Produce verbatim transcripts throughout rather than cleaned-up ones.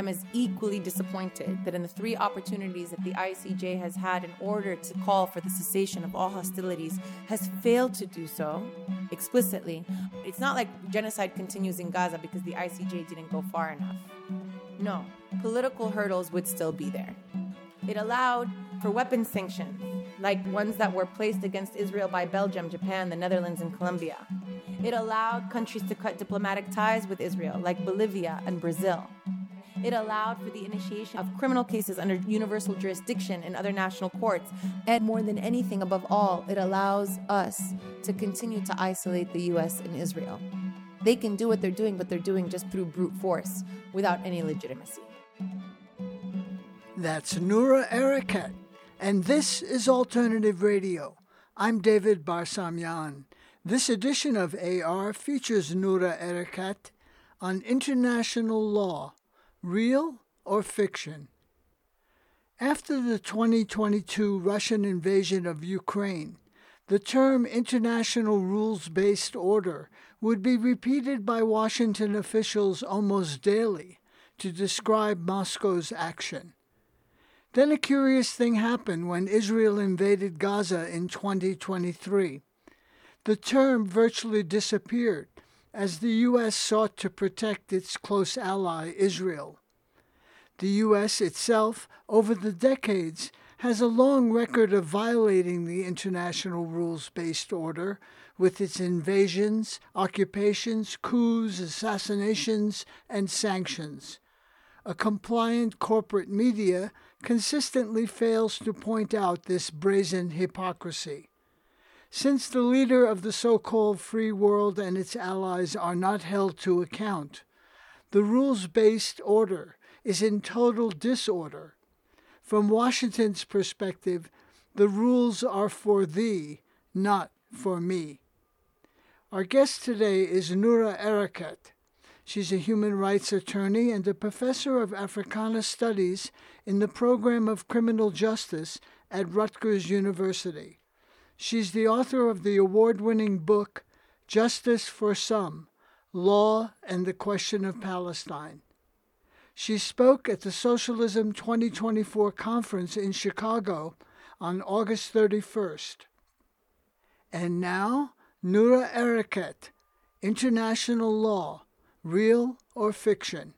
am as equally disappointed that in the three opportunities that the I C J has had in order to call for the cessation of all hostilities, has failed to do so explicitly. It's not like genocide continues in Gaza because the I C J didn't go far enough. No, political hurdles would still be there. It allowed for weapons sanctions, like ones that were placed against Israel by Belgium, Japan, the Netherlands, and Colombia. It allowed countries to cut diplomatic ties with Israel, like Bolivia and Brazil. It allowed for the initiation of criminal cases under universal jurisdiction in other national courts. And more than anything, above all, it allows us to continue to isolate the U S and Israel. They can do what they're doing, but they're doing just through brute force, without any legitimacy. That's Noura Erakat, and this is Alternative Radio. I'm David Barsamian. This edition of A R features Noura Erakat on international law, real or fiction. After the twenty twenty-two Russian invasion of Ukraine, the term international rules-based order would be repeated by Washington officials almost daily to describe Moscow's action. Then a curious thing happened when Israel invaded Gaza in twenty twenty-three. The term virtually disappeared as the U S sought to protect its close ally, Israel. The U S itself, over the decades, has a long record of violating the international rules-based order with its invasions, occupations, coups, assassinations, and sanctions. A compliant corporate media consistently fails to point out this brazen hypocrisy. Since the leader of the so-called free world and its allies are not held to account, the rules-based order is in total disorder. From Washington's perspective, the rules are for thee, not for me. Our guest today is Noura Erakat. She's a human rights attorney and a professor of Africana Studies in the program of criminal justice at Rutgers University. She's the author of the award-winning book, Justice for Some, Law and the Question of Palestine. She spoke at the Socialism twenty twenty-four conference in Chicago on August thirty-first. And now, Noura Erakat, International Law, Real or Fiction?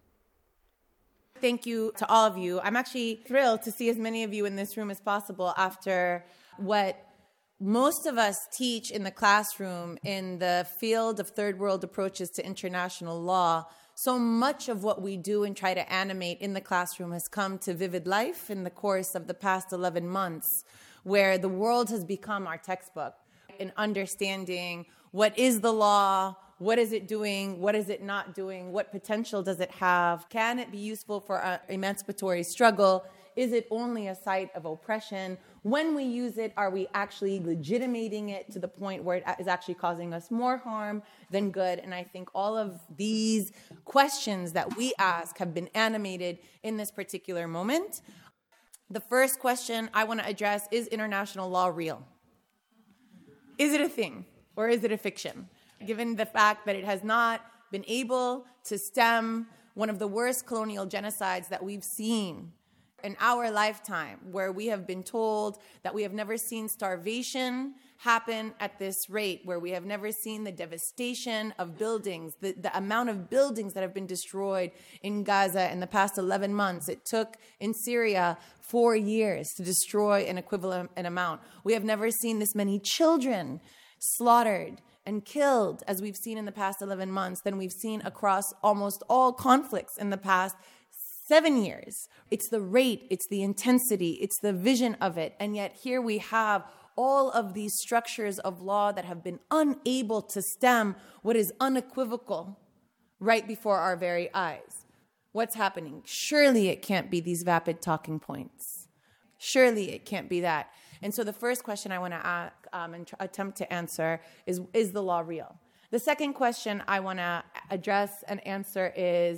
Thank you to all of you. I'm actually thrilled to see as many of you in this room as possible after what most of us teach in the classroom in the field of third world approaches to international law. So much of what we do and try to animate in the classroom has come to vivid life in the course of the past eleven months, where the world has become our textbook in understanding what is the law, what is it doing, what is it not doing, what potential does it have, can it be useful for our emancipatory struggle, is it only a site of oppression, when we use it, are we actually legitimating it to the point where it is actually causing us more harm than good? And I think all of these questions that we ask have been animated in this particular moment. The first question I want to address is international law real? Is it a thing or is it a fiction? Given the fact that it has not been able to stem one of the worst colonial genocides that we've seen in our lifetime, where we have been told that we have never seen starvation happen at this rate, where we have never seen the devastation of buildings, the, the amount of buildings that have been destroyed in Gaza in the past eleven months. It took in Syria four years to destroy an equivalent amount. We have never seen this many children slaughtered and killed as we've seen in the past eleven months than we've seen across almost all conflicts in the past seven years. It's the rate, it's the intensity, it's the vision of it. And yet here we have all of these structures of law that have been unable to stem what is unequivocal right before our very eyes. What's happening? Surely it can't be these vapid talking points. Surely it can't be that. And so the first question I want to ask um, and tr- attempt to answer is, is the law real? The second question I want to address and answer is,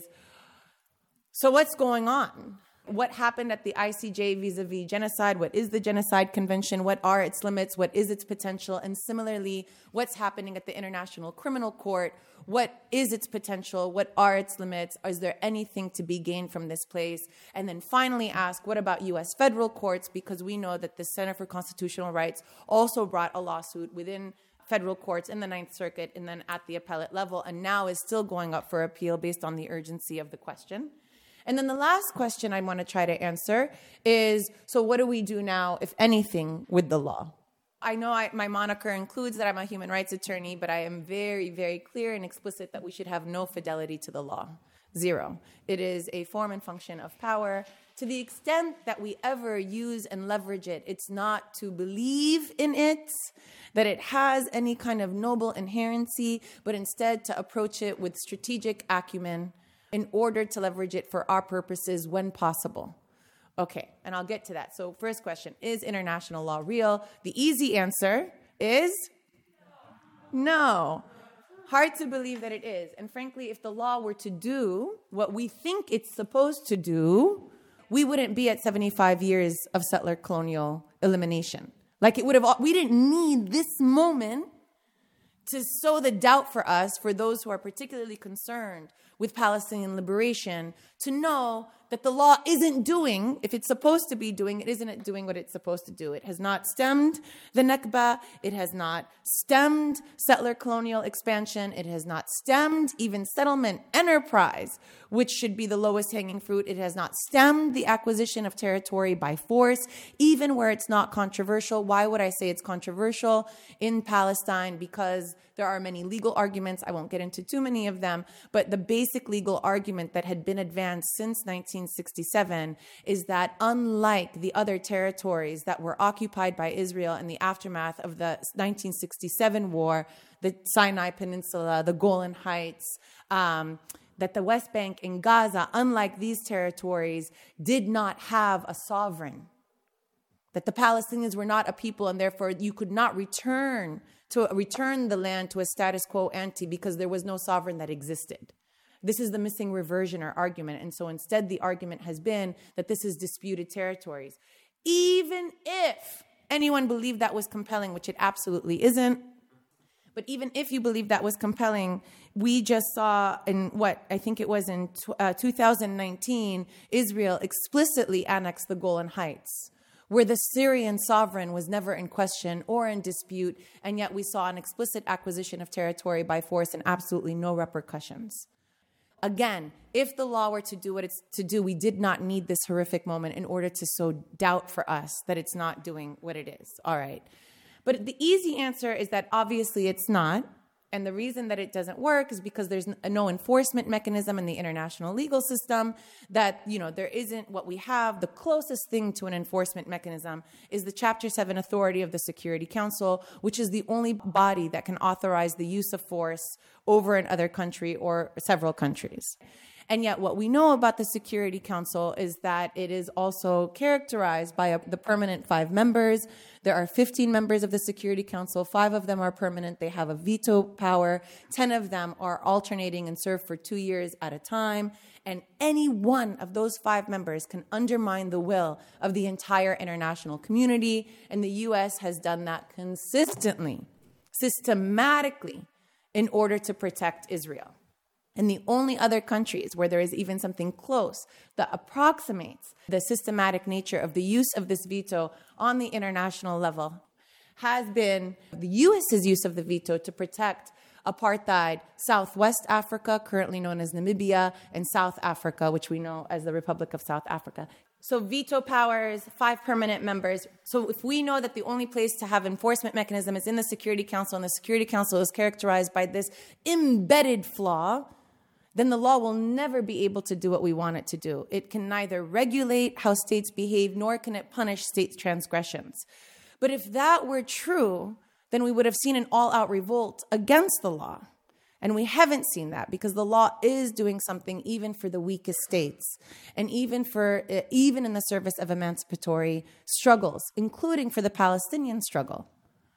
so what's going on? What happened at the I C J vis-a-vis genocide? What is the Genocide Convention? What are its limits? What is its potential? And similarly, what's happening at the International Criminal Court, What is its potential? What are its limits? Is there anything to be gained from this place? And then finally ask, what about U S federal courts? Because we know that the Center for Constitutional Rights also brought a lawsuit within federal courts in the Ninth Circuit and then at the appellate level, and now is still going up for appeal based on the urgency of the question. And then the last question I want to try to answer is, so what do we do now, if anything, with the law? I know I, my moniker includes that I'm a human rights attorney, but I am very, very clear and explicit that we should have no fidelity to the law. Zero. It is a form and function of power. To the extent that we ever use and leverage it, it's not to believe in it, that it has any kind of noble inherency, but instead to approach it with strategic acumen in order to leverage it for our purposes when possible. Okay, and I'll get to that. So first question, is international law real? The easy answer is no. Hard to believe that it is. And frankly, if the law were to do what we think it's supposed to do, we wouldn't be at seventy-five years of settler colonial elimination. Like it would have, we didn't need this moment to sow the doubt for us, for those who are particularly concerned with Palestinian liberation, to know that the law isn't doing, if it's supposed to be doing, it isn't doing what it's supposed to do. It has not stemmed the Nakba. It has not stemmed settler colonial expansion. It has not stemmed even settlement enterprise, which should be the lowest hanging fruit. It has not stemmed the acquisition of territory by force, even where it's not controversial. Why would I say it's controversial in Palestine? Because there are many legal arguments. I won't get into too many of them, but the basic legal argument that had been advanced since nineteen sixty-seven is that unlike the other territories that were occupied by Israel in the aftermath of the nineteen sixty-seven war, the Sinai Peninsula, the Golan Heights, um, that the West Bank and Gaza, unlike these territories, did not have a sovereign. That the Palestinians were not a people, and therefore you could not return to return the land to a status quo ante because there was no sovereign that existed. This is the missing reversioner argument. And so instead, the argument has been that this is disputed territories. Even if anyone believed that was compelling, which it absolutely isn't, but even if you believe that was compelling, we just saw in what I think it was in uh, two thousand nineteen, Israel explicitly annexed the Golan Heights, where the Syrian sovereign was never in question or in dispute, and yet we saw an explicit acquisition of territory by force and absolutely no repercussions. Again, if the law were to do what it's to do, we did not need this horrific moment in order to sow doubt for us that it's not doing what it is. All right. But the easy answer is that obviously it's not. And the reason that it doesn't work is because there's no enforcement mechanism in the international legal system, that, you know, there isn't what we have. The closest thing to an enforcement mechanism is the Chapter seven authority of the Security Council, which is the only body that can authorize the use of force over another country or several countries. And yet what we know about the Security Council is that it is also characterized by a, the permanent five members. There are fifteen members of the Security Council. Five of them are permanent. They have a veto power. Ten of them are alternating and serve for two years at a time. And any one of those five members can undermine the will of the entire international community. And the U S has done that consistently, systematically, in order to protect Israel. And the only other countries where there is even something close that approximates the systematic nature of the use of this veto on the international level has been the U.S.'s use of the veto to protect apartheid Southwest Africa, currently known as Namibia, and South Africa, which we know as the Republic of South Africa. So veto powers, five permanent members. So if we know that the only place to have enforcement mechanism is in the Security Council, and the Security Council is characterized by this embedded flaw, then the law will never be able to do what we want it to do. It can neither regulate how states behave, nor can it punish states' transgressions. But if that were true, then we would have seen an all-out revolt against the law. And we haven't seen that because the law is doing something even for the weakest states, and even for even in the service of emancipatory struggles, including for the Palestinian struggle.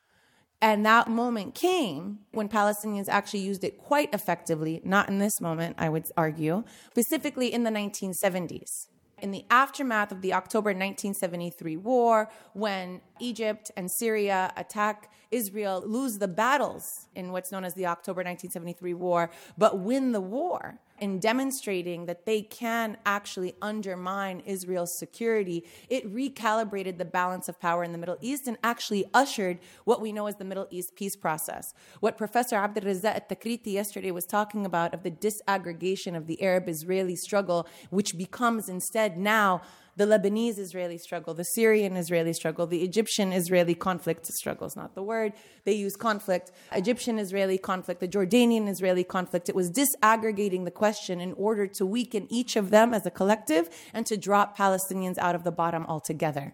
And that moment came when Palestinians actually used it quite effectively, not in this moment, I would argue, specifically in the nineteen seventies. In the aftermath of the October nineteen seventy-three war, when Egypt and Syria attack Israel, lose the battles in what's known as the October nineteen seventy-three war, but win the war in demonstrating that they can actually undermine Israel's security. It recalibrated the balance of power in the Middle East and actually ushered what we know as the Middle East peace process. What Professor Abdelrazak Al-Takriti yesterday was talking about of the disaggregation of the Arab-Israeli struggle, which becomes instead now the Lebanese-Israeli struggle, the Syrian-Israeli struggle, the Egyptian-Israeli conflict, struggle is not the word, they use conflict, Egyptian-Israeli conflict, the Jordanian-Israeli conflict. It was disaggregating the question in order to weaken each of them as a collective and to drop Palestinians out of the bottom altogether.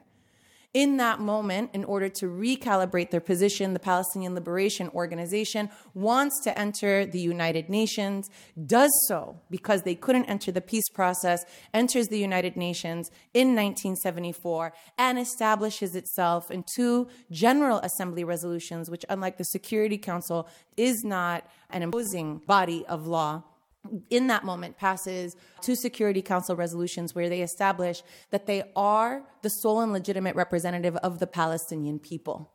In that moment, in order to recalibrate their position, the Palestinian Liberation Organization wants to enter the United Nations, does so because they couldn't enter the peace process, enters the United Nations in nineteen seventy-four, and establishes itself in two General Assembly resolutions, which, unlike the Security Council, is not an imposing body of law. In that moment passes two Security Council resolutions where they establish that they are the sole and legitimate representative of the Palestinian people.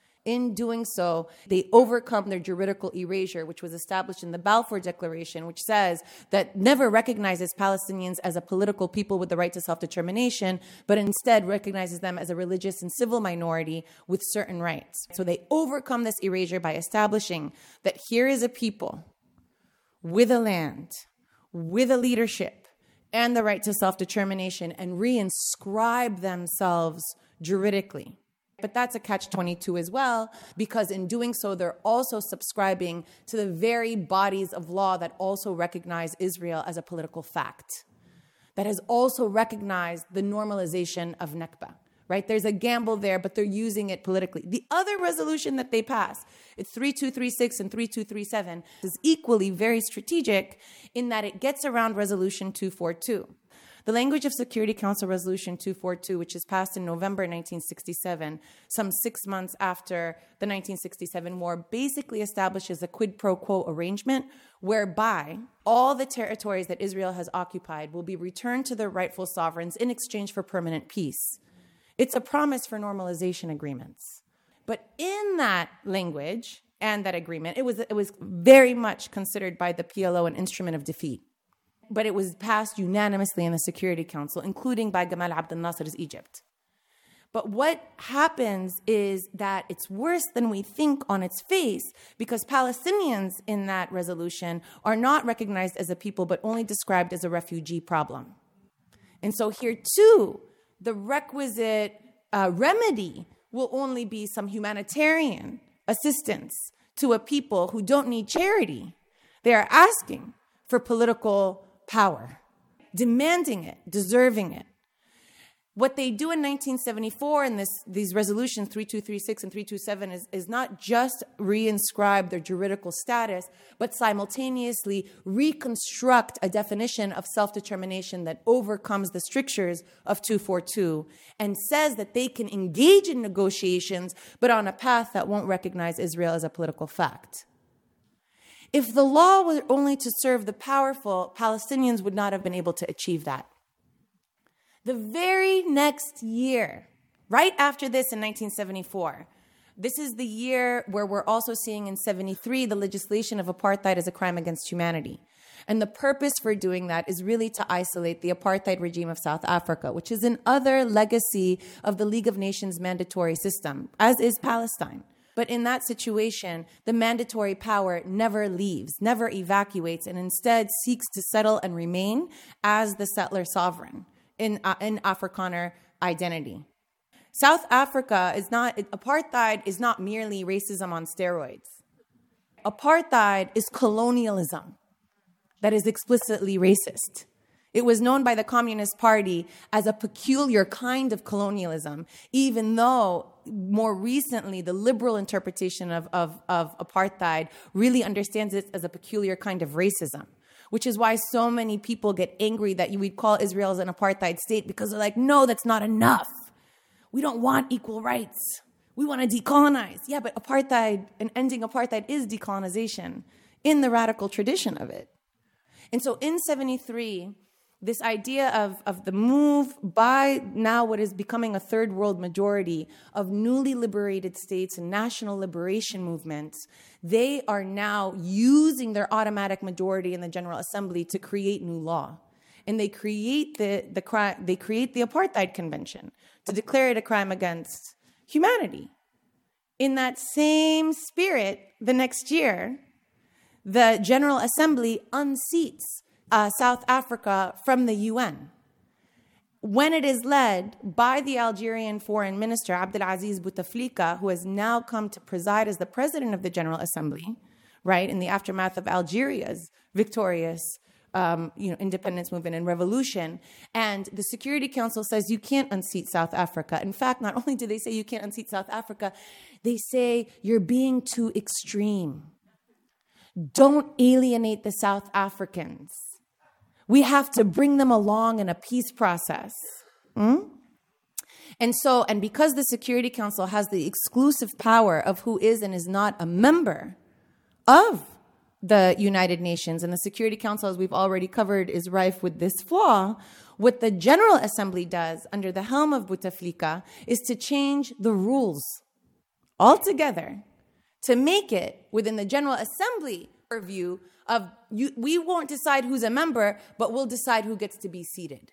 In doing so, they overcome their juridical erasure, which was established in the Balfour Declaration, which says that never recognizes Palestinians as a political people with the right to self-determination, but instead recognizes them as a religious and civil minority with certain rights. So they overcome this erasure by establishing that here is a people with a land, with a leadership, and the right to self-determination, and reinscribe themselves juridically. But that's a catch twenty-two as well, because in doing so, they're also subscribing to the very bodies of law that also recognize Israel as a political fact, that has also recognized the normalization of Nakba. Right? There's a gamble there, but they're using it politically. The other resolution that they pass, it's three two three six and three two three seven, is equally very strategic in that it gets around Resolution two forty-two. The language of Security Council Resolution two forty-two, which is passed in November nineteen sixty-seven, some six months after the nineteen sixty-seven war, basically establishes a quid pro quo arrangement whereby all the territories that Israel has occupied will be returned to their rightful sovereigns in exchange for permanent peace. It's a promise for normalization agreements. But in that language and that agreement, it was, it was very much considered by the P L O an instrument of defeat. But it was passed unanimously in the Security Council, including by Gamal Abdel Nasser's Egypt. But what happens is that it's worse than we think on its face, because Palestinians in that resolution are not recognized as a people, but only described as a refugee problem. And so here too, the requisite uh, remedy will only be some humanitarian assistance to a people who don't need charity. They are asking for political power, demanding it, deserving it. What they do in nineteen seventy-four in this, these resolutions, three two three six and three two seven, is, is not just reinscribe their juridical status, but simultaneously reconstruct a definition of self-determination that overcomes the strictures of two forty-two and says that they can engage in negotiations, but on a path that won't recognize Israel as a political fact. If the law were only to serve the powerful, Palestinians would not have been able to achieve that. The very next year, right after this in nineteen seventy-four, this is the year where we're also seeing in seventy-three the legislation of apartheid as a crime against humanity. And the purpose for doing that is really to isolate the apartheid regime of South Africa, which is another legacy of the League of Nations mandatory system, as is Palestine. But in that situation, the mandatory power never leaves, never evacuates, and instead seeks to settle and remain as the settler sovereign in, uh, in Afrikaner identity. South Africa is not, apartheid is not merely racism on steroids. Apartheid is colonialism that is explicitly racist. It was known by the Communist Party as a peculiar kind of colonialism, even though more recently the liberal interpretation of, of, of apartheid really understands it as a peculiar kind of racism, which is why so many people get angry that you would call Israel as an apartheid state, because they're like, no, that's not enough. We don't want equal rights. We want to decolonize. Yeah, but apartheid and ending apartheid is decolonization in the radical tradition of it. And so in seventy-three, this idea of, of the move by now what is becoming a third world majority of newly liberated states and national liberation movements, they are now using their automatic majority in the General Assembly to create new law. And they create the, the crime, they create the Apartheid Convention to declare it a crime against humanity. In that same spirit, the next year, the General Assembly unseats Uh, South Africa from the U N, when it is led by the Algerian foreign minister, Abdelaziz Bouteflika, who has now come to preside as the president of the General Assembly, right, in the aftermath of Algeria's victorious um, you know, independence movement and revolution. And the Security Council says you can't unseat South Africa. In fact, not only do they say you can't unseat South Africa, they say you're being too extreme. Don't alienate the South Africans. We have to bring them along in a peace process. Mm? And so, and because the Security Council has the exclusive power of who is and is not a member of the United Nations, and the Security Council, as we've already covered, is rife with this flaw, what the General Assembly does under the helm of Bouteflika is to change the rules altogether to make it within the General Assembly purview of you, we won't decide who's a member, but we'll decide who gets to be seated.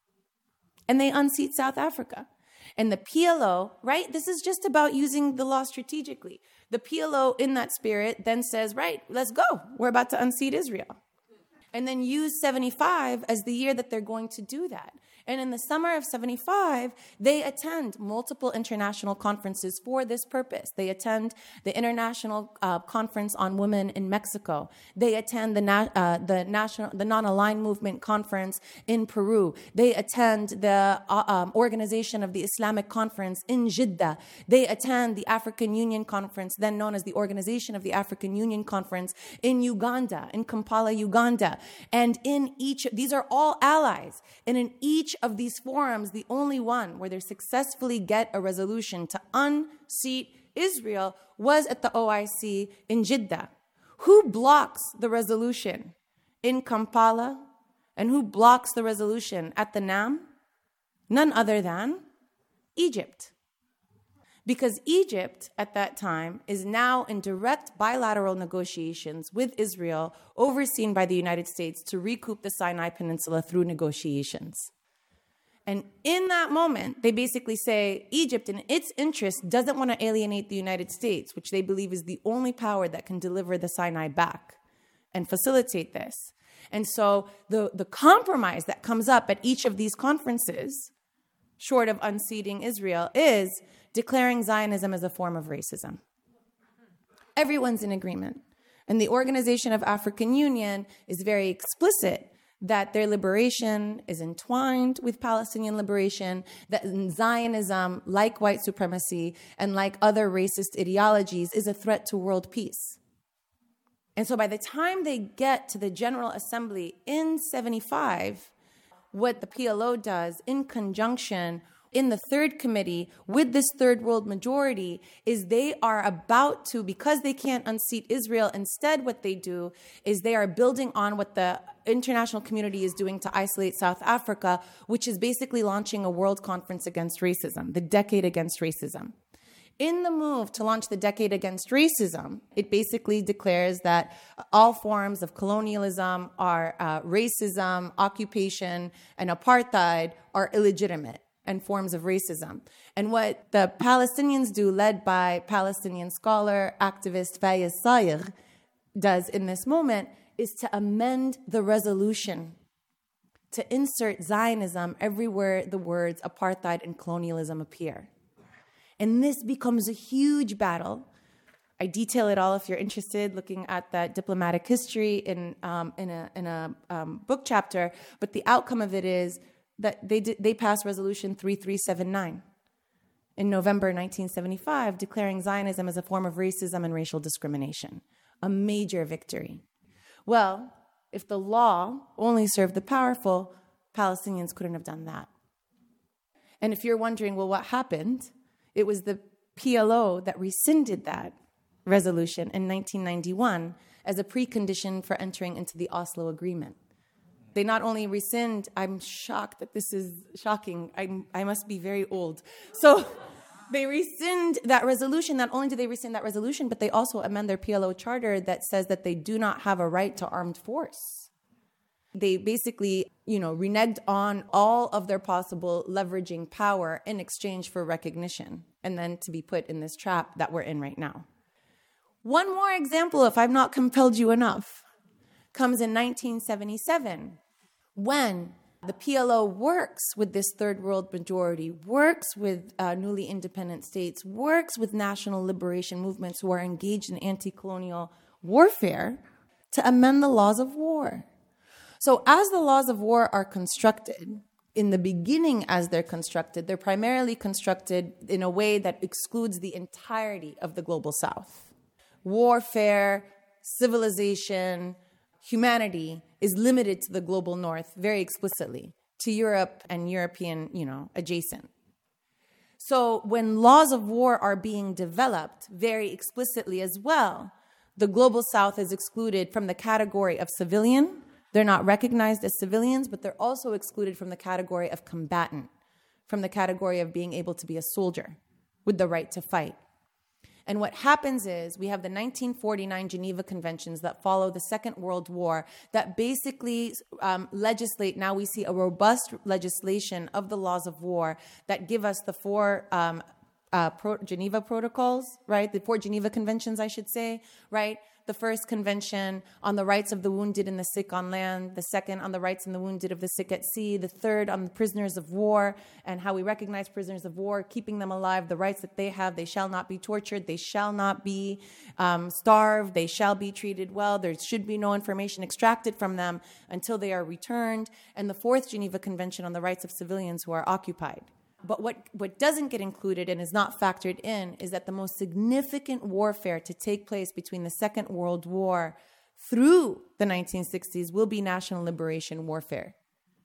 And they unseat South Africa. And the P L O, right, this is just about using the law strategically. The P L O in that spirit then says, right, let's go. We're about to unseat Israel. And then use seventy-five as the year that they're going to do that. And in the summer of seventy-five, they attend multiple international conferences for this purpose. They attend the International uh, Conference on Women in Mexico. They attend the na- uh, the national the Non-Aligned Movement Conference in Peru. They attend the uh, um, Organization of the Islamic Conference in Jeddah. They attend the African Union Conference, then known as the Organization of the African Union Conference in Uganda, in Kampala, Uganda. And in each, these are all allies. And in each of these forums, the only one where they successfully get a resolution to unseat Israel was at the O I C in Jeddah. Who blocks the resolution in Kampala? And who blocks the resolution at the NAM? None other than Egypt. Because Egypt, at that time, is now in direct bilateral negotiations with Israel, overseen by the United States, to recoup the Sinai Peninsula through negotiations. And in that moment, they basically say Egypt, in its interest, doesn't want to alienate the United States, which they believe is the only power that can deliver the Sinai back and facilitate this. And so the, the compromise that comes up at each of these conferences, short of unseating Israel, is declaring Zionism as a form of racism. Everyone's in agreement. And the Organization of African Union is very explicit that their liberation is entwined with Palestinian liberation, that Zionism, like white supremacy and like other racist ideologies, is a threat to world peace. And so by the time they get to the General Assembly in seventy-five, what the P L O does in conjunction in the third committee with this third world majority is they are about to, because they can't unseat Israel, instead what they do is they are building on what the international community is doing to isolate South Africa, which is basically launching a world conference against racism, the Decade Against Racism. In the move to launch the Decade Against Racism, it basically declares that all forms of colonialism, are uh, racism, occupation, and apartheid are illegitimate and forms of racism. And what the Palestinians do, led by Palestinian scholar, activist Fayez Sayegh, does in this moment is to amend the resolution to insert Zionism everywhere the words apartheid and colonialism appear. And this becomes a huge battle. I detail it all if you're interested, looking at that diplomatic history in um, in a in a um, book chapter. But the outcome of it is that they did, they passed Resolution thirty-three seventy-nine in November nineteen seventy-five, declaring Zionism as a form of racism and racial discrimination, a major victory. Well, if the law only served the powerful, Palestinians couldn't have done that. And if you're wondering, well, what happened? It was the P L O that rescinded that resolution in nineteen ninety-one as a precondition for entering into the Oslo Agreement. They not only rescind, I'm shocked that this is shocking. I'm, I must be very old. So they rescind that resolution. Not only do they rescind that resolution, but they also amend their P L O charter that says that they do not have a right to armed force. They basically, you know, reneged on all of their possible leveraging power in exchange for recognition, and then to be put in this trap that we're in right now. One more example, if I've not compelled you enough, comes in nineteen seventy-seven, when the P L O works with this third world majority, works with uh, newly independent states, works with national liberation movements who are engaged in anti-colonial warfare to amend the laws of war. So as the laws of war are constructed, in the beginning as they're constructed, they're primarily constructed in a way that excludes the entirety of the global South. Warfare, civilization, humanity is limited to the global North very explicitly, to Europe and European, you know, adjacent. So when laws of war are being developed very explicitly as well, the global South is excluded from the category of civilian. They're not recognized as civilians, but they're also excluded from the category of combatant, from the category of being able to be a soldier with the right to fight. And what happens is we have the nineteen forty-nine Geneva Conventions that follow the Second World War that basically um, legislate, now we see a robust legislation of the laws of war that give us the four um, uh, Pro- Geneva Protocols, right? The four Geneva Conventions, I should say, right? The first convention on the rights of the wounded and the sick on land, the second on the rights and the wounded of the sick at sea, the third on the prisoners of war and how we recognize prisoners of war, keeping them alive, the rights that they have. They shall not be tortured. They shall not be um, starved. They shall be treated well. There should be no information extracted from them until they are returned. And the fourth Geneva Convention on the rights of civilians who are occupied. But what, what doesn't get included and is not factored in is that the most significant warfare to take place between the Second World War through the nineteen sixties will be national liberation warfare.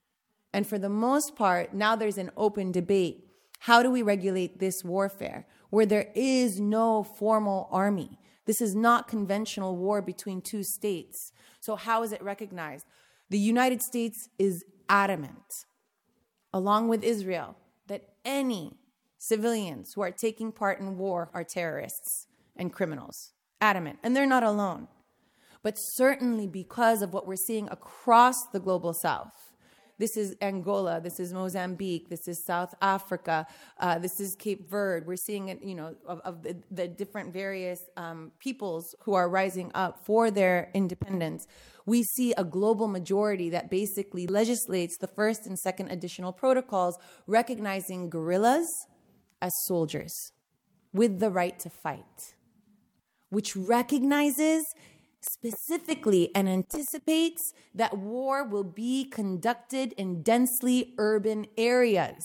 And for the most part, now there's an open debate. How do we regulate this warfare where there is no formal army? This is not conventional war between two states. So how is it recognized? The United States is adamant, along with Israel, that any civilians who are taking part in war are terrorists and criminals. Adamant. And they're not alone. But certainly because of what we're seeing across the global South. This is Angola, this is Mozambique, this is South Africa, uh, this is Cape Verde. We're seeing it, you know, of, of the, the different various um, peoples who are rising up for their independence. We see a global majority that basically legislates the first and second additional protocols, recognizing guerrillas as soldiers with the right to fight, which recognizes specifically and anticipates that war will be conducted in densely urban areas,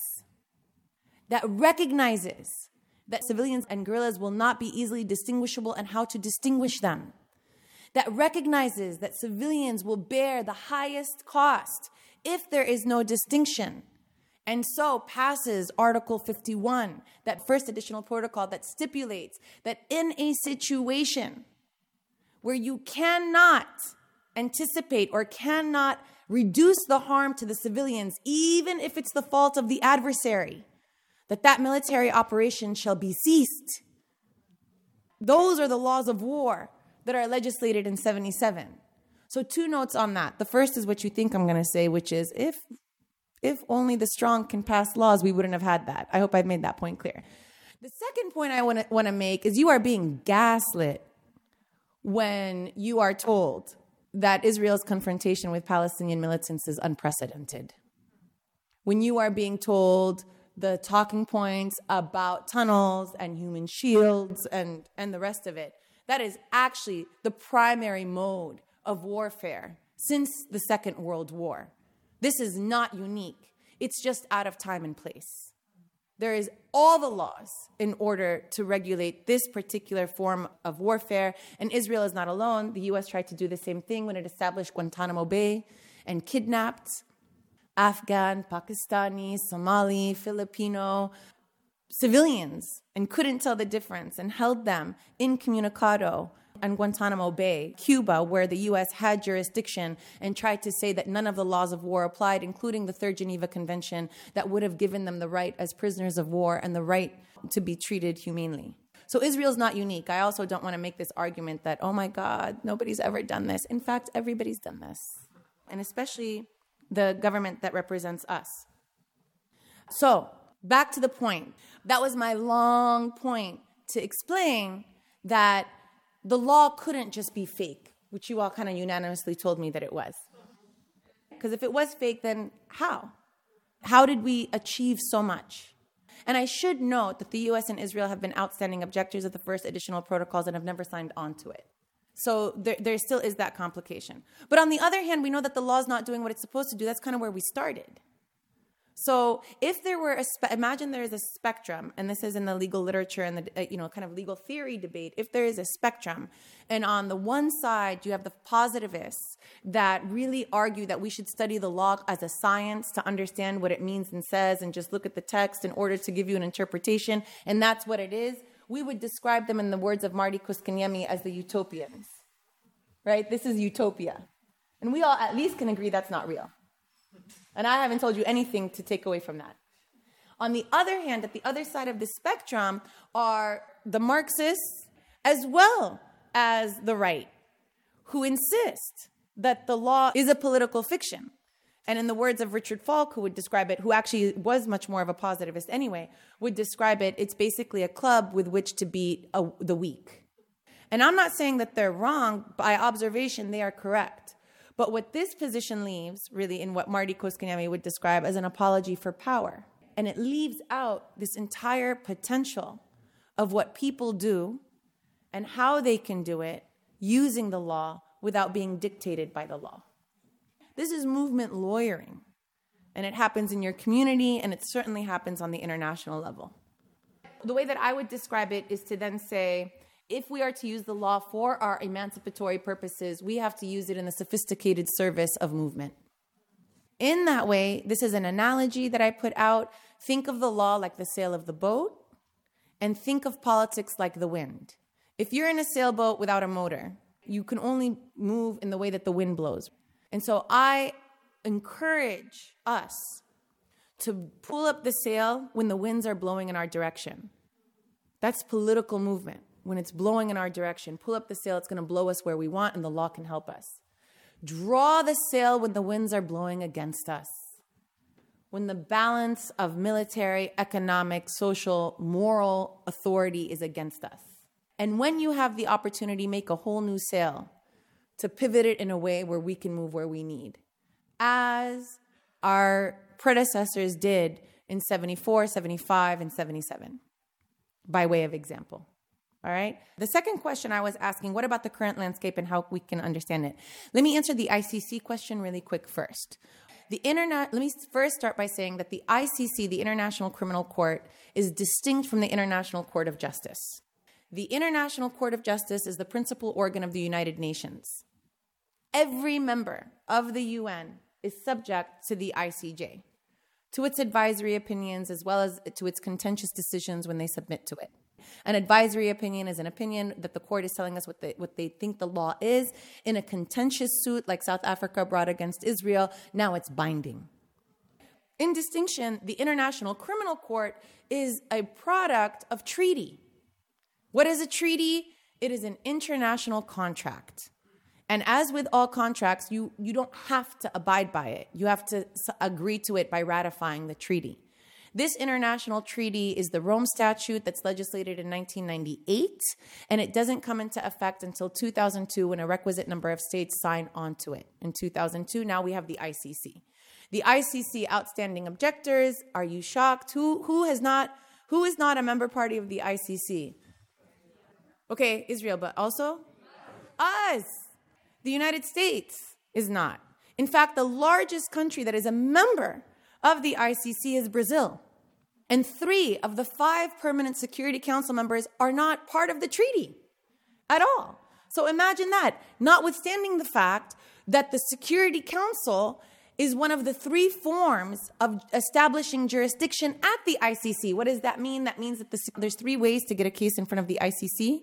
that recognizes that civilians and guerrillas will not be easily distinguishable and how to distinguish them, that recognizes that civilians will bear the highest cost if there is no distinction, and so passes Article fifty-one, that first additional protocol that stipulates that in a situation where you cannot anticipate or cannot reduce the harm to the civilians, even if it's the fault of the adversary, that that military operation shall be ceased. Those are the laws of war that are legislated in seventy-seven. So two notes on that. The first is what you think I'm going to say, which is if if only the strong can pass laws, we wouldn't have had that. I hope I've made that point clear. The second point I want to want to make is you are being gaslit when you are told that Israel's confrontation with Palestinian militants is unprecedented. When you are being told the talking points about tunnels and human shields and, and the rest of it, that is actually the primary mode of warfare since the Second World War. This is not unique. It's just out of time and place. There is all the laws in order to regulate this particular form of warfare. And Israel is not alone. The U S tried to do the same thing when it established Guantanamo Bay and kidnapped Afghan, Pakistani, Somali, Filipino civilians and couldn't tell the difference and held them incommunicado on Guantanamo Bay, Cuba, where the U S had jurisdiction and tried to say that none of the laws of war applied, including the Third Geneva Convention, that would have given them the right as prisoners of war and the right to be treated humanely. So Israel's not unique. I also don't want to make this argument that, oh my God, nobody's ever done this. In fact, everybody's done this, and especially the government that represents us. So back to the point. That was my long point to explain that the law couldn't just be fake, which you all kind of unanimously told me that it was. Because if it was fake, then how? How did we achieve so much? And I should note that the U S and Israel have been outstanding objectors of the first additional protocols and have never signed on to it. So there, there still is that complication. But on the other hand, we know that the law is not doing what it's supposed to do. That's kind of where we started. So if there were a, spe- imagine there is a spectrum, and this is in the legal literature and the, uh, you know, kind of legal theory debate. If there is a spectrum, and on the one side you have the positivists that really argue that we should study the law as a science to understand what it means and says, and just look at the text in order to give you an interpretation, and that's what it is, we would describe them in the words of Marty Koskaniemi as the utopians, right? This is utopia. And we all at least can agree that's not real. And I haven't told you anything to take away from that. On the other hand, at the other side of the spectrum are the Marxists as well as the right, who insist that the law is a political fiction. And in the words of Richard Falk, who would describe it, who actually was much more of a positivist anyway, would describe it, it's basically a club with which to beat a, the weak. And I'm not saying that they're wrong. By observation, they are correct. But what this position leaves, really, in what Marty Koskaniemi would describe as an apology for power. And it leaves out this entire potential of what people do and how they can do it using the law without being dictated by the law. This is movement lawyering. And it happens in your community, and it certainly happens on the international level. The way that I would describe it is to then say, if we are to use the law for our emancipatory purposes, we have to use it in the sophisticated service of movement. In that way, this is an analogy that I put out. Think of the law like the sail of the boat, and think of politics like the wind. If you're in a sailboat without a motor, you can only move in the way that the wind blows. And so I encourage us to pull up the sail when the winds are blowing in our direction. That's political movement. When it's blowing in our direction, pull up the sail, it's going to blow us where we want, and the law can help us. Draw the sail when the winds are blowing against us. When the balance of military, economic, social, moral authority is against us. And when you have the opportunity, make a whole new sail to pivot it in a way where we can move where we need. As our predecessors did in seventy-four, seventy-five, and seventy-seven, by way of example. All right. The second question I was asking, what about the current landscape and how we can understand it? Let me answer the I C C question really quick first. The internet. Let me first start by saying that the I C C, the International Criminal Court, is distinct from the International Court of Justice. The International Court of Justice is the principal organ of the United Nations. Every member of the U N is subject to the I C J, to its advisory opinions, as well as to its contentious decisions when they submit to it. An advisory opinion is an opinion that the court is telling us what they, what they think the law is. In a contentious suit like South Africa brought against Israel, now it's binding. In distinction, the International Criminal Court is a product of treaty. What is a treaty? It is an international contract. And as with all contracts, you, you don't have to abide by it. You have to agree to it by ratifying the treaty. This international treaty is the Rome Statute that's legislated in nineteen ninety-eight, and it doesn't come into effect until two thousand two when a requisite number of states sign onto it. In two thousand two, now we have the I C C. The I C C outstanding objectors, are you shocked? Who, who has not, who is not a member party of the I C C? Okay, Israel, but also us. The United States is not. In fact, the largest country that is a member of the I C C is Brazil. And three of the five permanent Security Council members are not part of the treaty at all. So imagine that, notwithstanding the fact that the Security Council is one of the three forms of establishing jurisdiction at the I C C. What does that mean? That means that the, there's three ways to get a case in front of the I C C.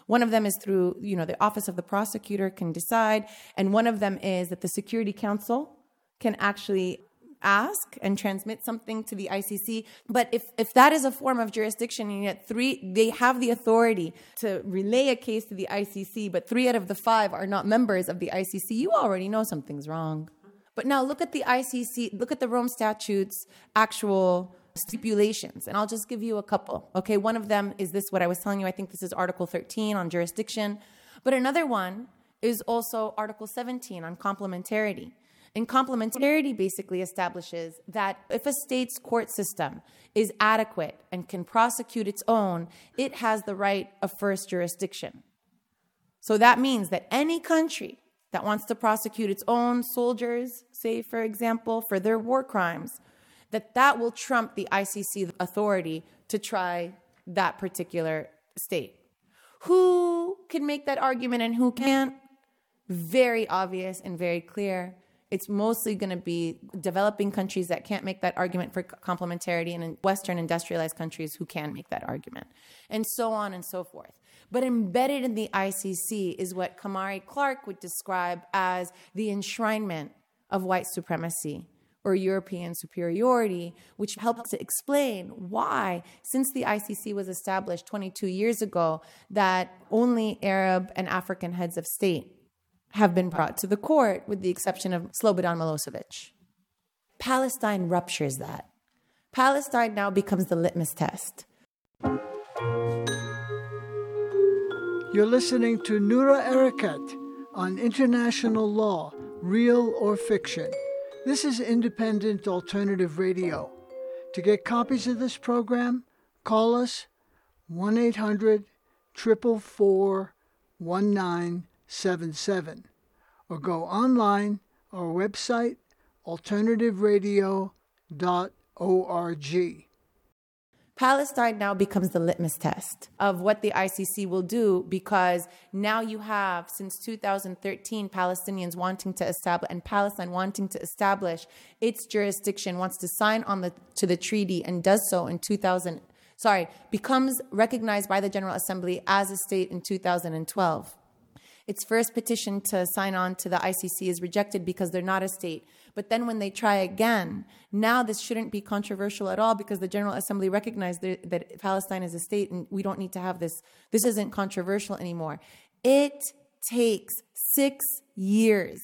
One of them is through, you know, the Office of the Prosecutor can decide. And one of them is that the Security Council can actually ask and transmit something to the I C C. But if, if that is a form of jurisdiction, and yet three, they have the authority to relay a case to the I C C, but three out of the five are not members of the I C C, you already know something's wrong. But now look at the I C C, look at the Rome Statute's actual stipulations, and I'll just give you a couple. Okay, one of them is this, what I was telling you, I think this is Article thirteen on jurisdiction. But another one is also Article seventeen on complementarity. And complementarity basically establishes that if a state's court system is adequate and can prosecute its own, it has the right of first jurisdiction. So that means that any country that wants to prosecute its own soldiers, say, for example, for their war crimes, that that will trump the I C C authority to try that particular state. Who can make that argument and who can't? Very obvious and very clear. It's mostly going to be developing countries that can't make that argument for complementarity, and in Western industrialized countries who can make that argument, and so on and so forth. But embedded in the I C C is what Kamari Clark would describe as the enshrinement of white supremacy or European superiority, which helps to explain why, since the I C C was established twenty-two years ago, that only Arab and African heads of state have been brought to the court, with the exception of Slobodan Milosevic. Palestine ruptures that. Palestine now becomes the litmus test. You're listening to Noura Erakat on International Law, Real or Fiction. This is Independent Alternative Radio. To get copies of this program, call us one eight hundred, four four four, one nine seven seven or go online, our website, alternative radio dot org. Palestine now becomes the litmus test of what the I C C will do, because now you have, since two thousand thirteen, Palestinians wanting to establish, and Palestine wanting to establish its jurisdiction, wants to sign on the to the treaty, and does so in two thousand, sorry, becomes recognized by the General Assembly as a state in two thousand twelve. Its first petition to sign on to the I C C is rejected because they're not a state. But then when they try again, now this shouldn't be controversial at all, because the General Assembly recognized that, that Palestine is a state and we don't need to have this. This isn't controversial anymore. It takes six years.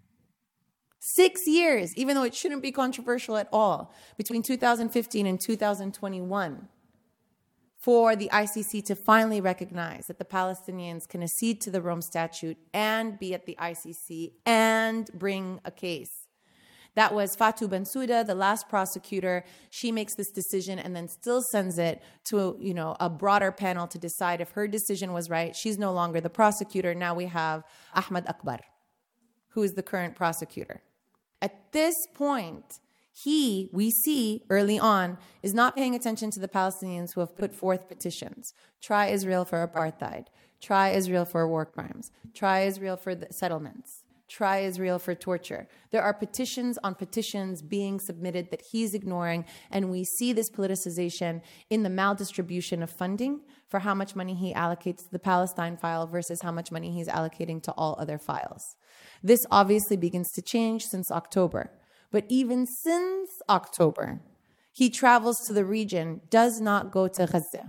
Six years, even though it shouldn't be controversial at all, between two thousand fifteen and two thousand twenty-one. For the I C C to finally recognize that the Palestinians can accede to the Rome Statute and be at the I C C and bring a case. That was Fatou Bensouda, the last prosecutor. She makes this decision and then still sends it to, you know, a broader panel to decide if her decision was right. She's no longer the prosecutor. Now we have Ahmed Akbar, who is the current prosecutor. At this point, he, we see early on, is not paying attention to the Palestinians who have put forth petitions. Try Israel for apartheid. Try Israel for war crimes. Try Israel for the settlements. Try Israel for torture. There are petitions on petitions being submitted that he's ignoring, and we see this politicization in the maldistribution of funding for how much money he allocates to the Palestine file versus how much money he's allocating to all other files. This obviously begins to change since October. But even since October, he travels to the region, does not go to Gaza,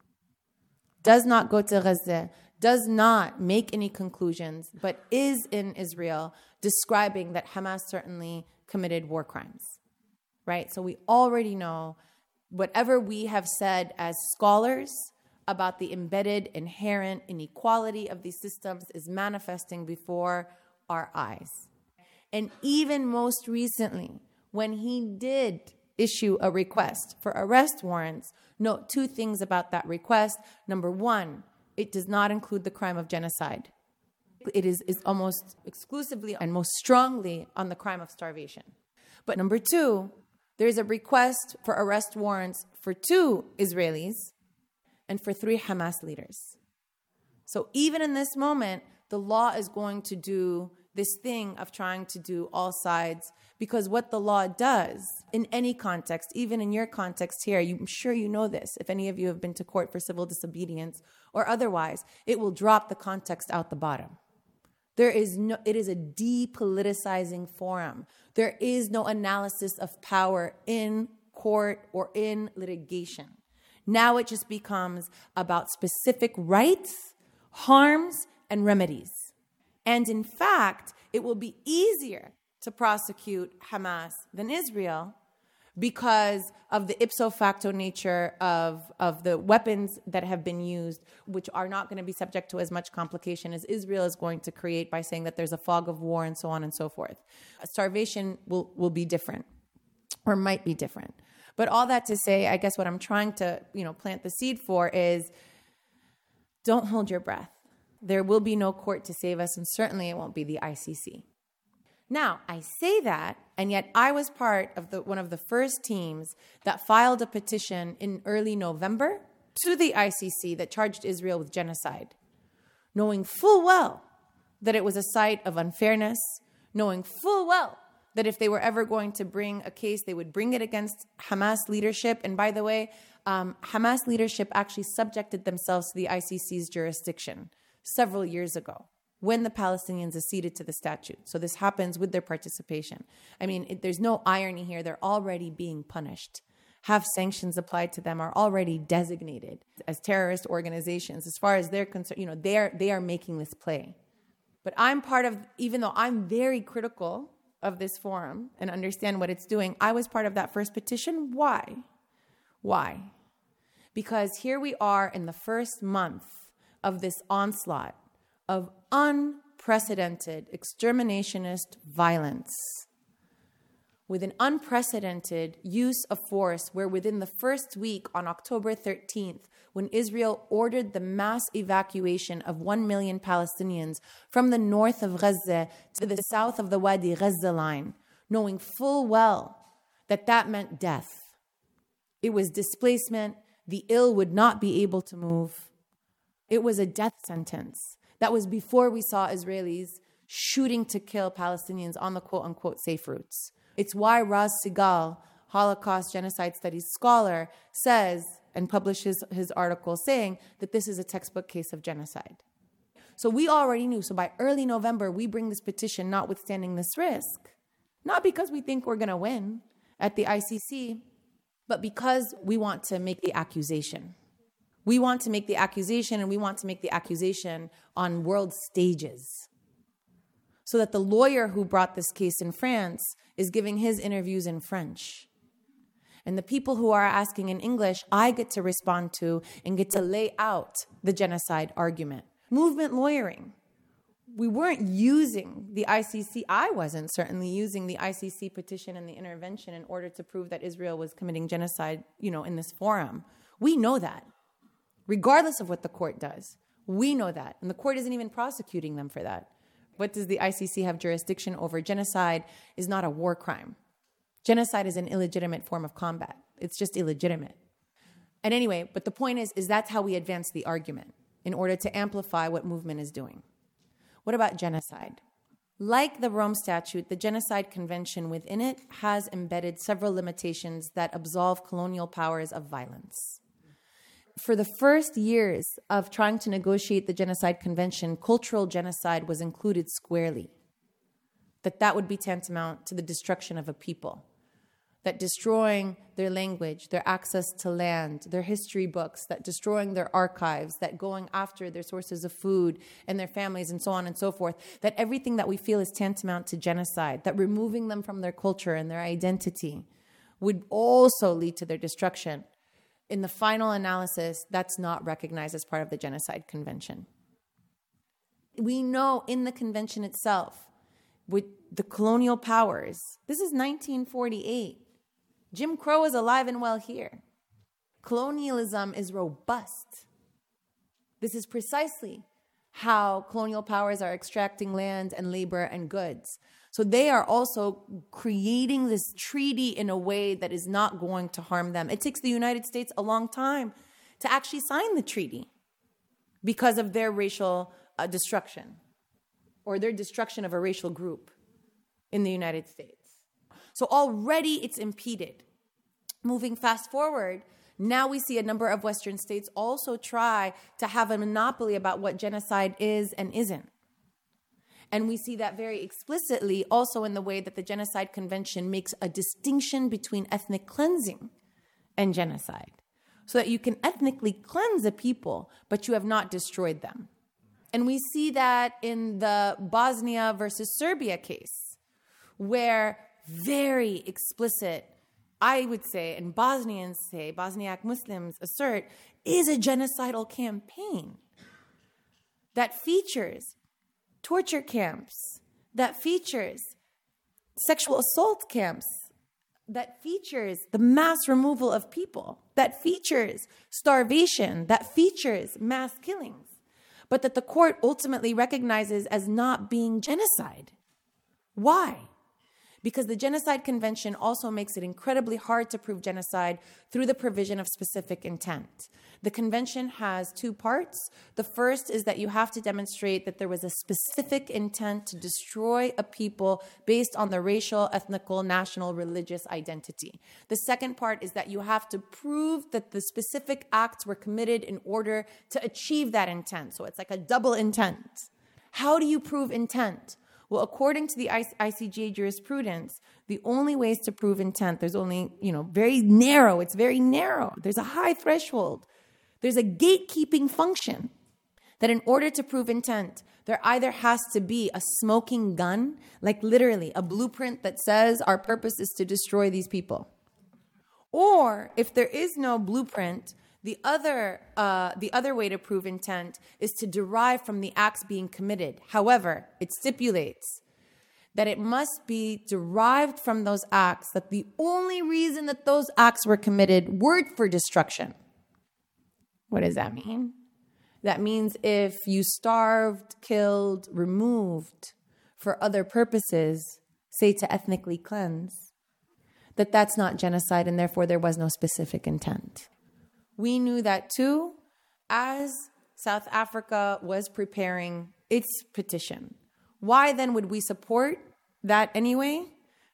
does not go to Gaza, does not make any conclusions, but is in Israel describing that Hamas certainly committed war crimes, right? So we already know whatever we have said as scholars about the embedded, inherent inequality of these systems is manifesting before our eyes. And even most recently, when he did issue a request for arrest warrants, note two things about that request. Number one, it does not include the crime of genocide. It is, is almost exclusively and most strongly on the crime of starvation. But number two, there is a request for arrest warrants for two Israelis and for three Hamas leaders. So even in this moment, the law is going to do this thing of trying to do all sides, because what the law does in any context, even in your context here, I'm sure you know this, if any of you have been to court for civil disobedience or otherwise, it will drop the context out the bottom. There is no, it is a depoliticizing forum. There is no analysis of power in court or in litigation. Now it just becomes about specific rights, harms, and remedies. And in fact, it will be easier to prosecute Hamas than Israel because of the ipso facto nature of, of the weapons that have been used, which are not going to be subject to as much complication as Israel is going to create by saying that there's a fog of war and so on and so forth. Starvation will, will be different, or might be different. But all that to say, I guess what I'm trying to, you know, plant the seed for is don't hold your breath. There will be no court to save us, and certainly it won't be the I C C. Now, I say that, and yet I was part of the one of the first teams that filed a petition in early November to the I C C that charged Israel with genocide, knowing full well that it was a site of unfairness, knowing full well that if they were ever going to bring a case, they would bring it against Hamas leadership. And by the way, um, Hamas leadership actually subjected themselves to the I C C's jurisdiction several years ago, when the Palestinians acceded to the statute. So this happens with their participation. I mean, it, there's no irony here. They're already being punished. Have sanctions applied to them, are already designated as terrorist organizations. As far as they're concerned, you know, they're, they are making this play. But I'm part of, even though I'm very critical of this forum and understand what it's doing, I was part of that first petition. Why? Why? Because here we are in the first month of this onslaught of unprecedented exterminationist violence, with an unprecedented use of force, where within the first week on October thirteenth, when Israel ordered the mass evacuation of one million Palestinians from the north of Gaza to the south of the Wadi Gaza line, knowing full well that that meant death. It was displacement. The ill would not be able to move. It was a death sentence. That was before we saw Israelis shooting to kill Palestinians on the quote-unquote safe routes. It's why Raz Sigal, Holocaust genocide studies scholar, says and publishes his article saying that this is a textbook case of genocide. So we already knew. So by early November, we bring this petition notwithstanding this risk, not because we think we're going to win at the I C C, but because we want to make the accusation. We want to make the accusation, and we want to make the accusation on world stages, so that the lawyer who brought this case in France is giving his interviews in French. And the people who are asking in English, I get to respond to and get to lay out the genocide argument. Movement lawyering. We weren't using the I C C, I wasn't certainly using the I C C petition and the intervention in order to prove that Israel was committing genocide, you know, in this forum. We know that. Regardless of what the court does, we know that. And the court isn't even prosecuting them for that. What does the I C C have jurisdiction over? Genocide is not a war crime. Genocide is an illegitimate form of combat. It's just illegitimate. And anyway, but the point is, is that's how we advance the argument in order to amplify what movement is doing. What about genocide? Like the Rome Statute, the Genocide Convention within it has embedded several limitations that absolve colonial powers of violence. For the first years of trying to negotiate the Genocide Convention, cultural genocide was included squarely. That that would be tantamount to the destruction of a people. That destroying their language, their access to land, their history books, that destroying their archives, that going after their sources of food and their families and so on and so forth, that everything that we feel is tantamount to genocide, that removing them from their culture and their identity would also lead to their destruction. In the final analysis, that's not recognized as part of the Genocide Convention. We know in the convention itself, with the colonial powers, this is nineteen forty-eight. Jim Crow is alive and well here. Colonialism is robust. This is precisely how colonial powers are extracting land and labor and goods. So they are also creating this treaty in a way that is not going to harm them. It takes the United States a long time to actually sign the treaty because of their racial uh, destruction or their destruction of a racial group in the United States. So already it's impeded. Moving fast forward Now we see a number of Western states also try to have a monopoly about what genocide is and isn't. And we see that very explicitly also in the way that the Genocide Convention makes a distinction between ethnic cleansing and genocide. So that you can ethnically cleanse a people, but you have not destroyed them. And we see that in the Bosnia versus Serbia case, where very explicit, I would say, and Bosnians say, Bosniak Muslims assert, is a genocidal campaign that features torture camps, that features sexual assault camps, that features the mass removal of people, that features starvation, that features mass killings, but that the court ultimately recognizes as not being genocide. Why? Because the Genocide Convention also makes it incredibly hard to prove genocide through the provision of specific intent. The convention has two parts. The first is that you have to demonstrate that there was a specific intent to destroy a people based on the racial, ethnical, national, religious identity. The second part is that you have to prove that the specific acts were committed in order to achieve that intent. So it's like a double intent. How do you prove intent? Well, according to the I C J jurisprudence, the only ways to prove intent, there's only, you know, very narrow. It's very narrow. There's a high threshold. There's a gatekeeping function that in order to prove intent, there either has to be a smoking gun, like literally a blueprint that says our purpose is to destroy these people. Or if there is no blueprint, The other, uh, the other way to prove intent is to derive from the acts being committed. However, it stipulates that it must be derived from those acts, that the only reason that those acts were committed were for destruction. What does that mean? That means if you starved, killed, removed for other purposes, say to ethnically cleanse, that that's not genocide and therefore there was no specific intent. We knew that too as South Africa was preparing its petition. Why then would we support that anyway?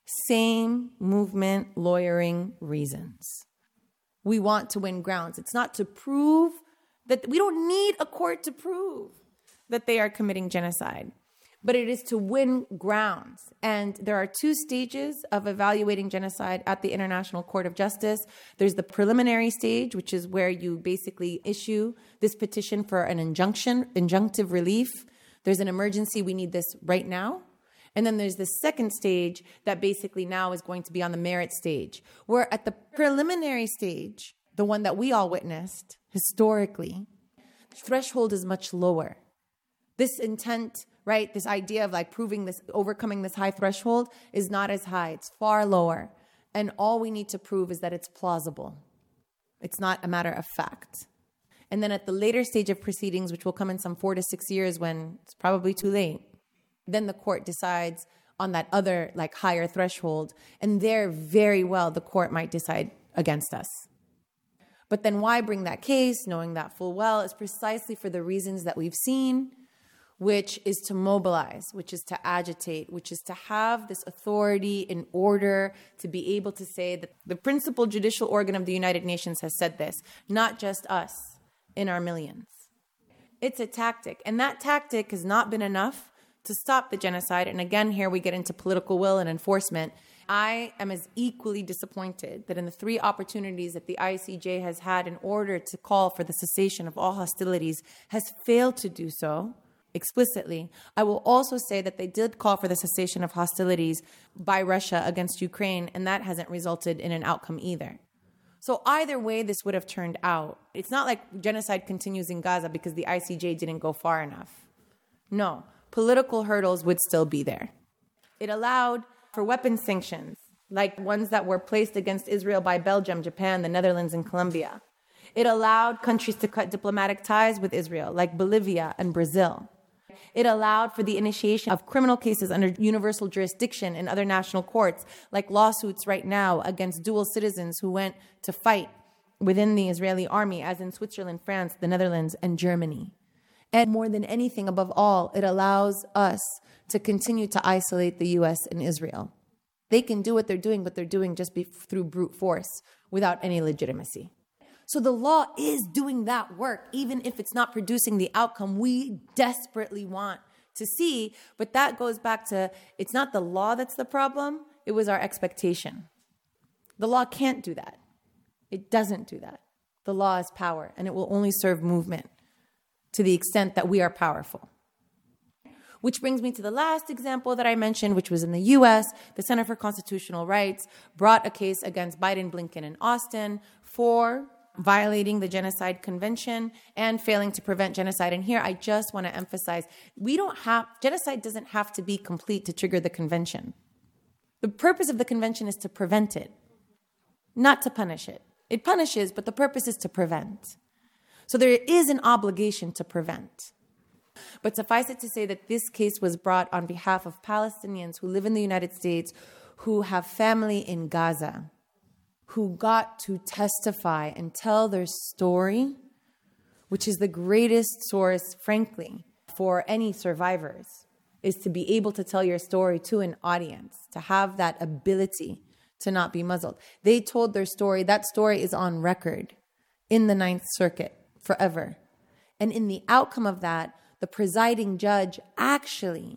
Same movement lawyering reasons. We want to win grounds. It's not to prove that, we don't need a court to prove that they are committing genocide, but it is to win grounds. And there are two stages of evaluating genocide at the International Court of Justice. There's the preliminary stage, which is where you basically issue this petition for an injunction, injunctive relief. There's an emergency, we need this right now. And then there's the second stage that basically now is going to be on the merit stage, where at the preliminary stage, the one that we all witnessed historically, the threshold is much lower. This intent, right, this idea of like proving this, overcoming this high threshold is not as high. It's far lower. And all we need to prove is that it's plausible. It's not a matter of fact. And then at the later stage of proceedings, which will come in some four to six years when it's probably too late, then the court decides on that other like higher threshold. And there very well, the court might decide against us. But then why bring that case, knowing that full well, is precisely for the reasons that we've seen, which is to mobilize, which is to agitate, which is to have this authority in order to be able to say that the principal judicial organ of the United Nations has said this, not just us in our millions. It's a tactic. And that tactic has not been enough to stop the genocide. And again, here we get into political will and enforcement. I am as equally disappointed that in the three opportunities that the I C J has had in order to call for the cessation of all hostilities has failed to do so explicitly. I will also say that they did call for the cessation of hostilities by Russia against Ukraine, and that hasn't resulted in an outcome either. So either way this would have turned out, it's not like genocide continues in Gaza because the I C J didn't go far enough. No, political hurdles would still be there. It allowed for weapons sanctions, like ones that were placed against Israel by Belgium, Japan, the Netherlands, and Colombia. It allowed countries to cut diplomatic ties with Israel, like Bolivia and Brazil. It allowed for the initiation of criminal cases under universal jurisdiction in other national courts, like lawsuits right now against dual citizens who went to fight within the Israeli army, as in Switzerland, France, the Netherlands, and Germany. And more than anything, above all, it allows us to continue to isolate the U S and Israel. They can do what they're doing, but they're doing just be through brute force without any legitimacy. So the law is doing that work, even if it's not producing the outcome we desperately want to see. But that goes back to, it's not the law that's the problem, it was our expectation. The law can't do that. It doesn't do that. The law is power, and it will only serve movement to the extent that we are powerful. Which brings me to the last example that I mentioned, which was in the U S. The Center for Constitutional Rights brought a case against Biden, Blinken, and Austin for violating the Genocide Convention and failing to prevent genocide. And here I just want to emphasize, we don't have, genocide doesn't have to be complete to trigger the convention. The purpose of the convention is to prevent it, not to punish it. It punishes, but the purpose is to prevent. So there is an obligation to prevent. But suffice it to say that this case was brought on behalf of Palestinians who live in the United States, who have family in Gaza, who got to testify and tell their story, which is the greatest source, frankly, for any survivors, is to be able to tell your story to an audience, to have that ability to not be muzzled. They told their story. That story is on record in the Ninth Circuit forever. And in the outcome of that, the presiding judge actually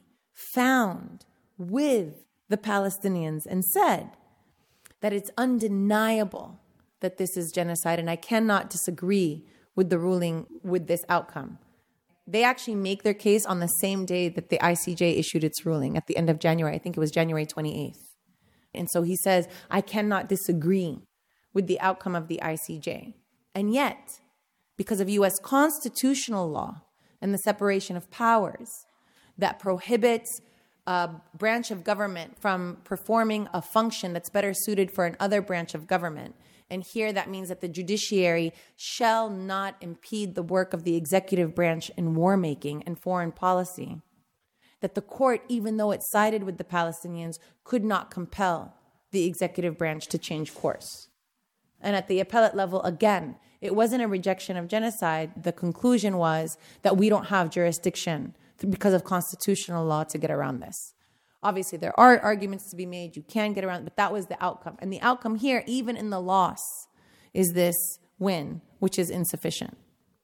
found with the Palestinians and said that it's undeniable that this is genocide, and I cannot disagree with the ruling, with this outcome. They actually make their case on the same day that the I C J issued its ruling at the end of January. I think it was January twenty-eighth. And so he says, I cannot disagree with the outcome of the I C J. And yet, because of U S constitutional law and the separation of powers that prohibits a branch of government from performing a function that's better suited for another branch of government. And here that means that the judiciary shall not impede the work of the executive branch in war making and foreign policy. That the court, even though it sided with the Palestinians, could not compel the executive branch to change course. And at the appellate level, again, it wasn't a rejection of genocide. The conclusion was that we don't have jurisdiction because of constitutional law to get around this. Obviously, there are arguments to be made. You can get around, but that was the outcome. And the outcome here, even in the loss, is this win, which is insufficient.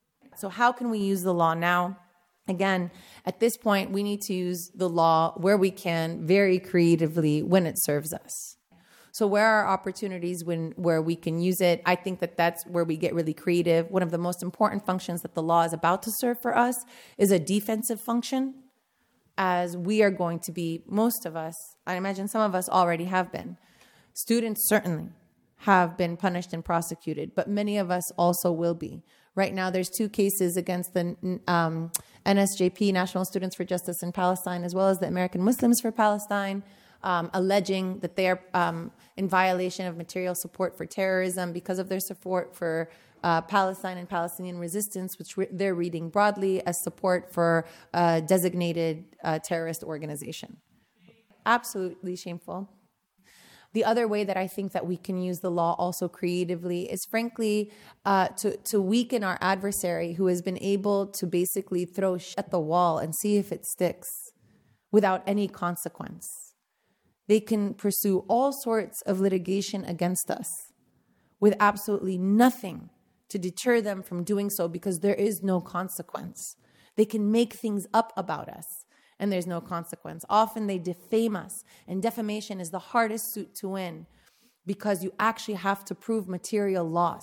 So how can we use the law now? Again, at this point, we need to use the law where we can, very creatively, when it serves us. So where are opportunities when where we can use it? I think that that's where we get really creative. One of the most important functions that the law is about to serve for us is a defensive function, as we are going to be, most of us, I imagine some of us already have been. Students certainly have been punished and prosecuted, but many of us also will be. Right now, there's two cases against the um, N S J P, National Students for Justice in Palestine, as well as the American Muslims for Palestine, um, alleging that they are um, in violation of material support for terrorism because of their support for uh, Palestine and Palestinian resistance, which re- they're reading broadly as support for a designated uh, terrorist organization. Absolutely shameful. The other way that I think that we can use the law also creatively is, frankly, uh, to, to weaken our adversary who has been able to basically throw shit at the wall and see if it sticks without any consequence. They can pursue all sorts of litigation against us with absolutely nothing to deter them from doing so because there is no consequence. They can make things up about us, and there's no consequence. Often they defame us, and defamation is the hardest suit to win because you actually have to prove material loss.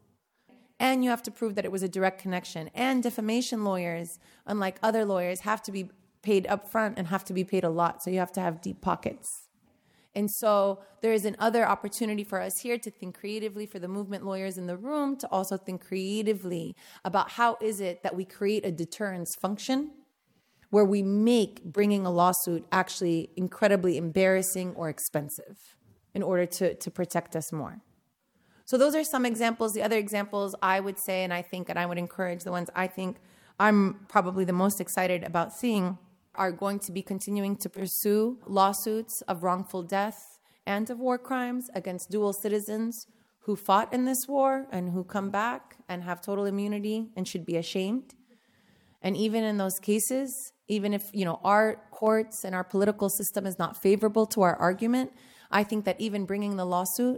And you have to prove that it was a direct connection. And defamation lawyers, unlike other lawyers, have to be paid up front and have to be paid a lot. So you have to have deep pockets. And so there is another opportunity for us here to think creatively, for the movement lawyers in the room to also think creatively about how is it that we create a deterrence function where we make bringing a lawsuit actually incredibly embarrassing or expensive in order to, to protect us more. So those are some examples. The other examples I would say, and I think, and I would encourage the ones I think I'm probably the most excited about seeing, are going to be continuing to pursue lawsuits of wrongful death and of war crimes against dual citizens who fought in this war and who come back and have total immunity and should be ashamed. And even in those cases, even if, you know, our courts and our political system is not favorable to our argument, I think that even bringing the lawsuit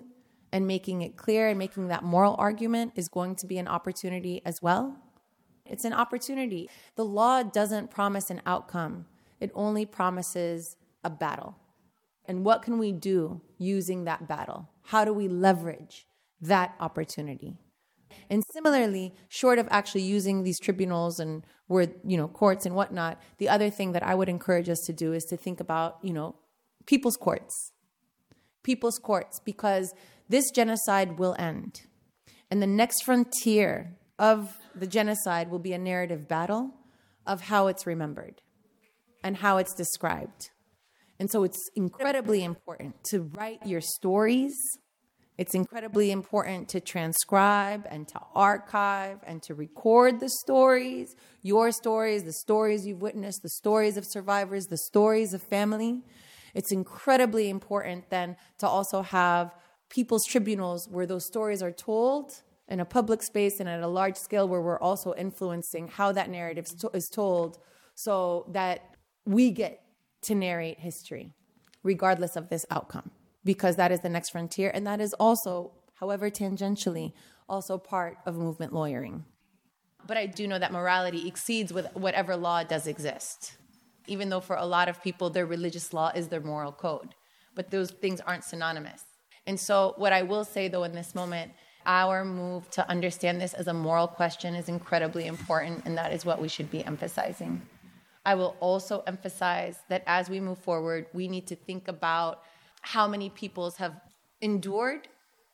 and making it clear and making that moral argument is going to be an opportunity as well. It's an opportunity. The law doesn't promise an outcome. It only promises a battle. And what can we do using that battle? How do we leverage that opportunity? And similarly, short of actually using these tribunals and word, you know, courts and whatnot, the other thing that I would encourage us to do is to think about, you know, people's courts. People's courts, because this genocide will end. And the next frontier of the genocide will be a narrative battle of how it's remembered and how it's described. And so it's incredibly important to write your stories. It's incredibly important to transcribe and to archive and to record the stories, your stories, the stories you've witnessed, the stories of survivors, the stories of family. It's incredibly important then to also have people's tribunals where those stories are told in a public space and at a large scale, where we're also influencing how that narrative is told so that we get to narrate history regardless of this outcome, because that is the next frontier. And that is also, however tangentially, also part of movement lawyering. But I do know that morality exceeds with whatever law does exist, even though for a lot of people, their religious law is their moral code. But those things aren't synonymous. And so what I will say, though, in this moment, our move to understand this as a moral question is incredibly important, and that is what we should be emphasizing. I will also emphasize that as we move forward, we need to think about how many peoples have endured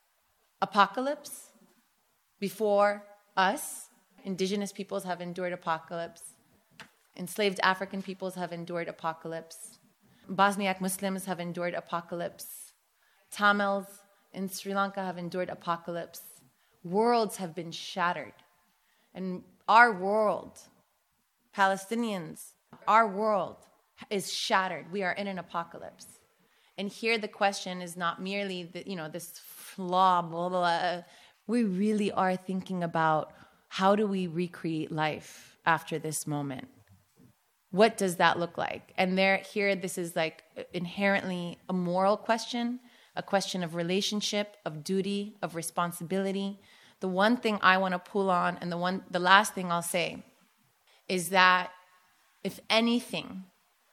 apocalypse before us. Indigenous peoples have endured apocalypse. Enslaved African peoples have endured apocalypse. Bosniak Muslims have endured apocalypse. Tamils in Sri Lanka have endured apocalypse. Worlds have been shattered. And our world, Palestinians, our world is shattered. We are in an apocalypse. And here the question is not merely, the, you know, this flaw, blah, blah, blah. We really are thinking about how do we recreate life after this moment? What does that look like? And there, here, this is like inherently a moral question, a question of relationship, of duty, of responsibility. The one thing I want to pull on, and the one, the last thing I'll say, is that if anything,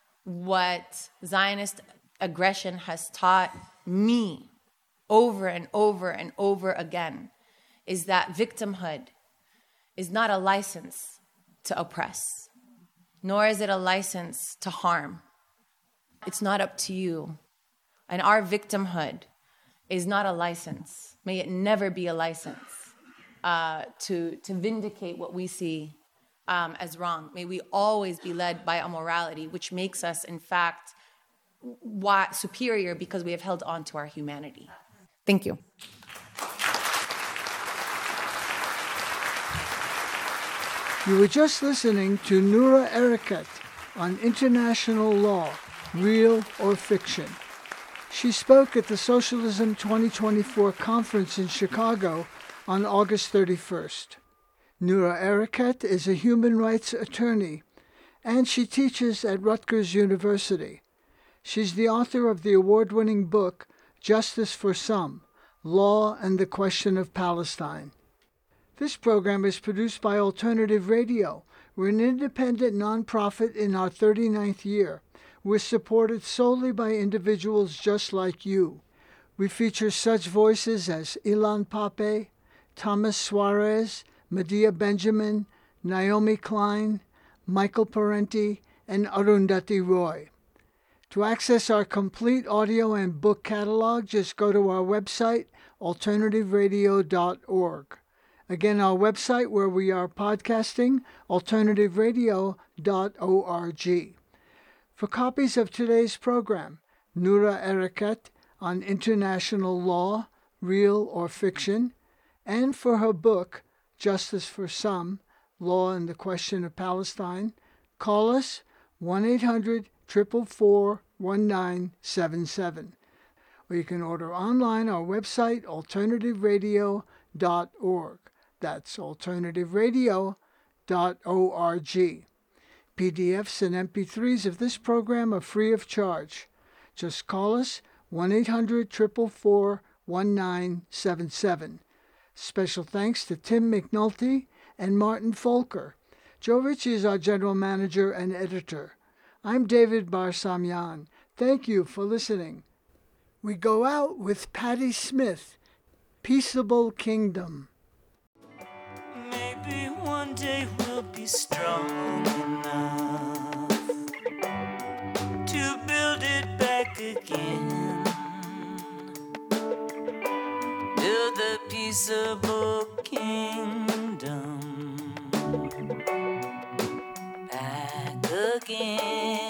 what Zionist aggression has taught me over and over and over again is that victimhood is not a license to oppress, nor is it a license to harm. It's not up to you. And our victimhood is not a license. May it never be a license uh, to, to vindicate what we see um, as wrong. May we always be led by a morality which makes us, in fact, why, superior because we have held on to our humanity. Thank you. You were just listening to Noura Erakat on international law, real or fiction. She spoke at the Socialism twenty twenty-four conference in Chicago on August thirty-first. Noura Erakat is a human rights attorney, and she teaches at Rutgers University. She's the author of the award-winning book, Justice for Some, Law and the Question of Palestine. This program is produced by Alternative Radio. We're an independent nonprofit in our thirty-ninth year. We're supported solely by individuals just like you. We feature such voices as Ilan Pape, Thomas Suarez, Medea Benjamin, Naomi Klein, Michael Parenti, and Arundhati Roy. To access our complete audio and book catalog, just go to our website, alternative radio dot org. Again, our website where we are podcasting, alternative radio dot org. For copies of today's program, Noura Erakat on international law, real or fiction, and for her book, Justice for Some, Law and the Question of Palestine, call us one eight hundred, four four four, one nine seven seven. Or you can order online our website, alternative radio dot org. That's alternative radio dot org. P D Fs and M P threes of this program are free of charge. Just call us one eight hundred, four four four, one nine seven seven. Special thanks to Tim McNulty and Martin Folker. Joe Ritchie is our general manager and editor. I'm David Barsamian. Thank you for listening. We go out with Patti Smith, Peaceable Kingdom. Maybe one day we'll be strong enough to build it back again. Build the peaceable kingdom back again.